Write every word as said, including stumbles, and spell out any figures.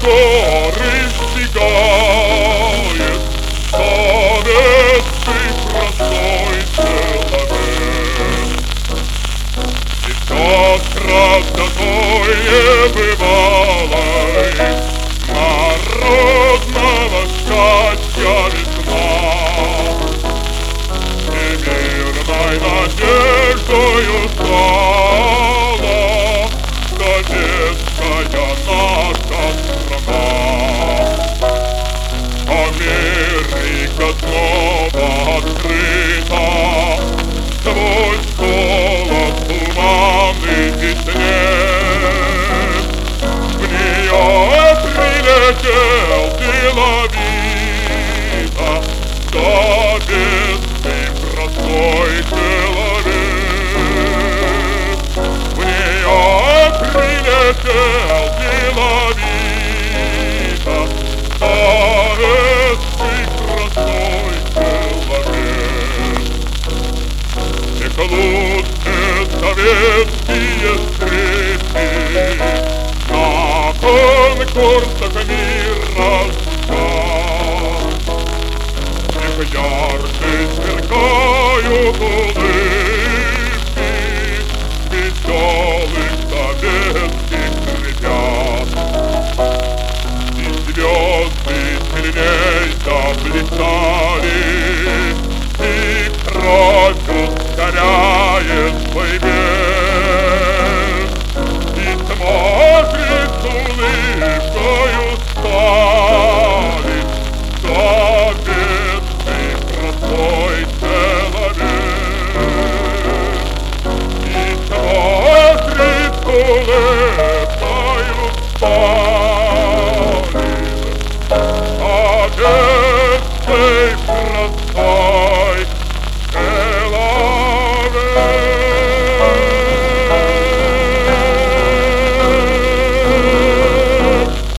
горы стигает совестный простой человек. И все красотой небывалой народного счастья весна. И мирной надеждою стала советская наша страна. Америка снова открыта, сквозь холод туманный и снег. В нее прилетел деловито доблестный простой человек. В нее прилетел деловито советский простой человек. Эколутные советские скрипки на конкурсах мира звучат. Их ярко сверкают улыбки веселых советских ребят. И звезды сильней заплясали, и кровь ускоряет свой бег, и смотрит с улыбкой